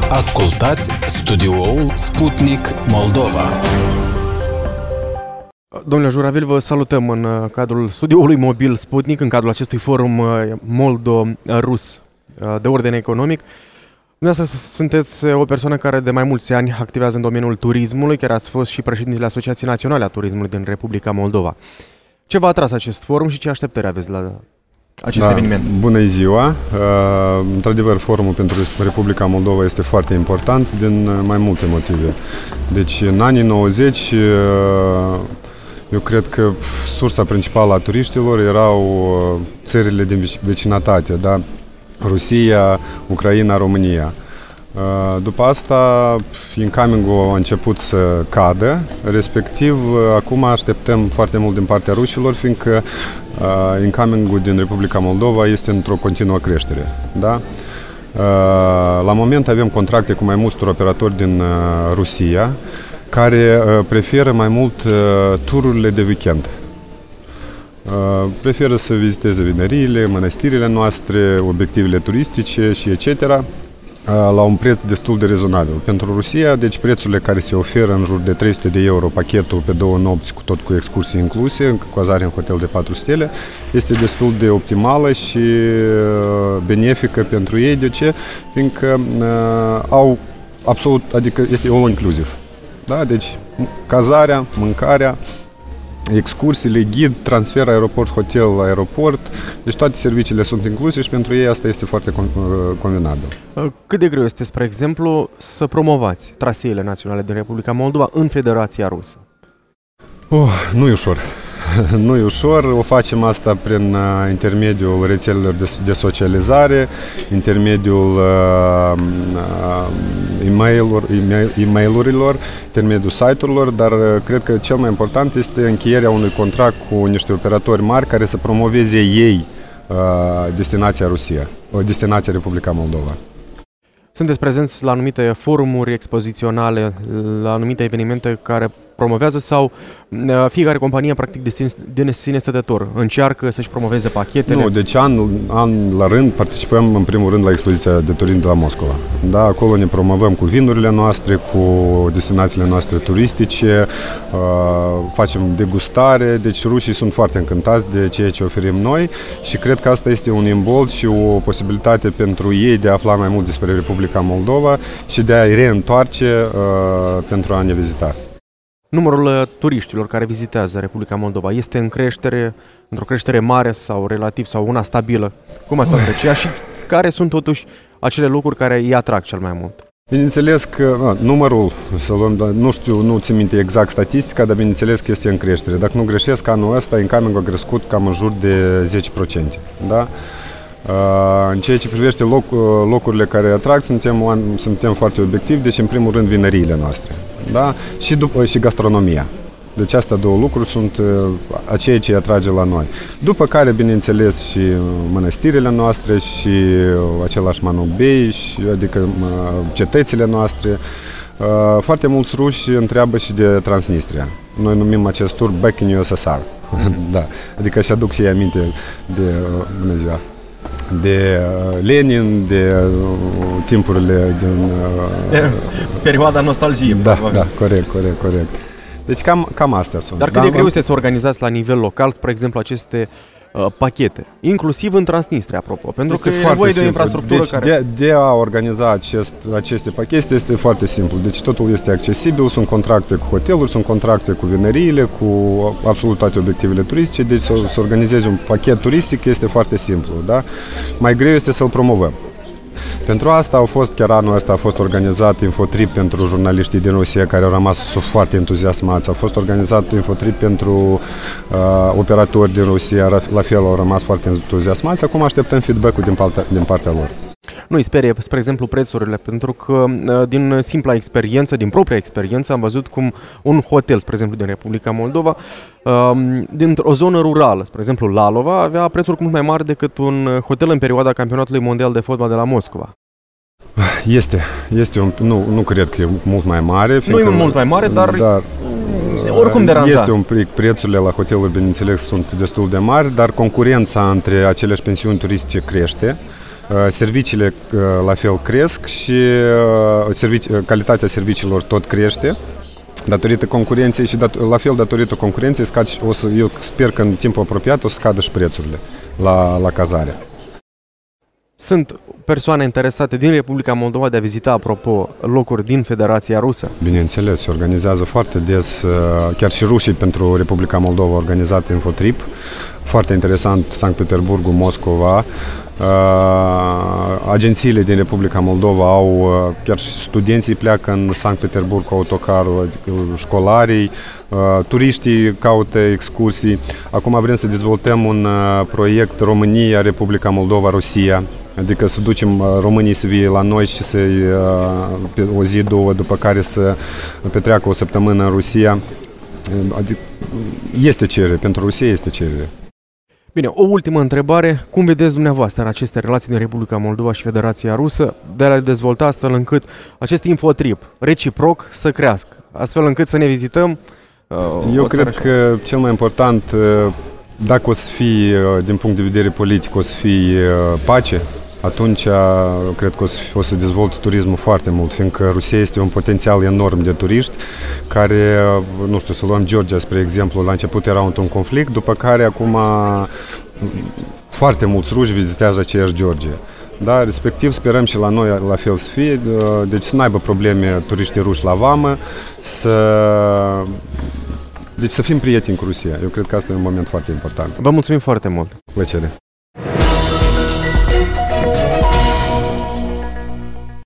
Ascultați studioul Sputnik Moldova. Domnule Juravel, vă salutăm în cadrul studioului mobil Sputnik, în cadrul acestui forum moldo-rus de ordine economic. Dumneavoastră sunteți o persoană care de mai mulți ani activează în domeniul turismului, chiar ați fost și președintele Asociației Naționale a Turismului din Republica Moldova. Ce v-a atras acest forum și ce așteptări aveți la acest eveniment? Bună ziua! Într-adevăr, forumul pentru Republica Moldova este foarte important din mai multe motive. Deci, în anii 90, eu cred că sursa principală a turiștilor erau țările din vecinătate, da? Rusia, Ucraina, România. După asta, incoming-ul a început să cadă, respectiv, acum așteptăm foarte mult din partea rușilor, fiindcă incoming-ul din Republica Moldova este într-o continuă creștere. Da? La moment avem contracte cu mai mulți operatori din Rusia, care preferă mai mult tururile de weekend. Preferă să viziteze vineriile, mănăstirile noastre, obiectivele turistice și etc. La un preț destul de rezonabil. Pentru Rusia, deci prețurile care se oferă în jur de 300 de euro pachetul pe 2 nopți, tot cu excursii incluse, cazare în hotel de 4 stele, este destul de optimală și benefică pentru ei. De ce? Fiindcă au absolut, adică este all inclusive. Da? Deci cazarea, mâncarea, excursiile, ghid, transfer aeroport-hotel-aeroport, deci toate serviciile sunt incluse și pentru ei asta este foarte convenabil. Cât de greu este, spre exemplu, să promovați traseele naționale din Republica Moldova în Federația Rusă? Nu e ușor. Nu e ușor, o facem asta prin intermediul rețelelor de socializare, intermediul e-mail-urilor, intermediul site-urilor, dar cred că cel mai important este încheierea unui contract cu niște operatori mari care să promoveze ei destinația Rusia, destinația Republica Moldova. Sunteți prezenți la anumite forumuri expoziționale, la anumite evenimente care promovează sau fiecare companie, practic, de sine stătător încearcă să-și promoveze pachetele? Nu, deci an la rând participăm în primul rând la expoziția de turism de la Moscova. Da, acolo ne promovăm cu vinurile noastre, cu destinațiile noastre turistice, facem degustare, deci rușii sunt foarte încântați de ceea ce oferim noi și cred că asta este un imbold și o posibilitate pentru ei de a afla mai mult despre Republica Moldova și de a-i reîntoarce pentru a ne vizita. Numărul turiștilor care vizitează Republica Moldova este în creștere, într-o creștere mare sau relativ sau una stabilă? Cum ați aprecia și care sunt totuși acele lucruri care îi atrag cel mai mult? Bineînțeles că numărul, să luăm, nu știu, nu țin minte exact statistica, dar bineînțeles că este în creștere. Dacă nu greșesc, anul ăsta incoming a crescut cam în jur de 10%. Da? În ceea ce privește locurile care atrag, suntem foarte obiectivi, deci în primul rând vineriile noastre, da? Și gastronomia. Deci astea două lucruri sunt aceea ce îi atrage la noi. După care, bineînțeles, și mănăstirile noastre și același Manobei, adică cetățile noastre. Foarte mulți ruși întreabă și de Transnistria. Noi numim acest tur Back in USSR. Da. Adică își aduc și ei aminte de bună ziua, de Lenin, de timpurile din... De perioada nostalgiei. Da, corect. Deci cam astea sunt. Dar cât de greu este să organizați la nivel local, spre exemplu, aceste pachete, inclusiv în Transnistria, apropo, pentru că e nevoie de o infrastructură care... De a organiza aceste pachete este foarte simplu. Deci totul este accesibil, sunt contracte cu hoteluri, sunt contracte cu vineriile, cu absolut toate obiectivele turistice, deci să organizezi un pachet turistic este foarte simplu, da? Mai greu este să-l promovăm. Pentru asta chiar anul ăsta a fost organizat infotrip pentru jurnaliștii din Rusia care au rămas foarte entuziasmați. A fost organizat infotrip pentru operatori din Rusia, la fel au rămas foarte entuziasmați. Acum așteptăm feedback-ul din partea lor. Nu îi sperie, spre exemplu, prețurile, pentru că din simpla experiență, din propria experiență, am văzut cum un hotel, spre exemplu, din Republica Moldova, dintr-o zonă rurală, spre exemplu Lalova, avea prețuri mult mai mari decât un hotel în perioada campionatului mondial de fotbal de la Moscova. Nu cred că e mult mai mare. Nu e mult mai mare, dar oricum deranja. Este un pic, prețurile la hoteluri, bineînțeles, sunt destul de mari, dar concurența între aceleași pensiuni turistice crește. Serviciile la fel cresc și calitatea serviciilor tot crește datorită concurenței și la fel datorită concurenței eu sper că în timpul apropiat o să scadă și prețurile la cazare. Sunt persoane interesate din Republica Moldova de a vizita, apropo, locuri din Federația Rusă? Bineînțeles, se organizează foarte des, chiar și rușii pentru Republica Moldova au organizat infotrip. Foarte interesant, Sankt Petersburgul, Moscova. Agențiile din Republica Moldova au, chiar și studenții pleacă în Sankt Petersburg cu autocarul, adică școlarii, turiștii caută excursii. Acum vrem să dezvoltăm un proiect România, Republica Moldova, Rusia. Adică să ducem românii să vie la noi și să o zi, două, după care să petreacă o săptămână în Rusia. Adică este cerere, pentru Rusia este cerere. Bine, o ultimă întrebare. Cum vedeți dumneavoastră în aceste relații din Republica Moldova și Federația Rusă de a le dezvolta astfel încât acest infotrip reciproc să crească, astfel încât să ne vizităm? Eu cred că cel mai important, dacă o să fie, din punct de vedere politic, o să fie pace, atunci cred că o să dezvolte turismul foarte mult, fiindcă Rusia este un potențial enorm de turiști care, nu știu, să luăm Georgia, spre exemplu, la început era un conflict, după care acum foarte mulți ruși vizitează aceeași Georgia. Da, respectiv sperăm și la noi la fel să fie, deci să n-aibă probleme turiștii ruși la vamă, deci să fim prieteni cu Rusia. Eu cred că asta e un moment foarte important. Vă mulțumim foarte mult! Plăcere!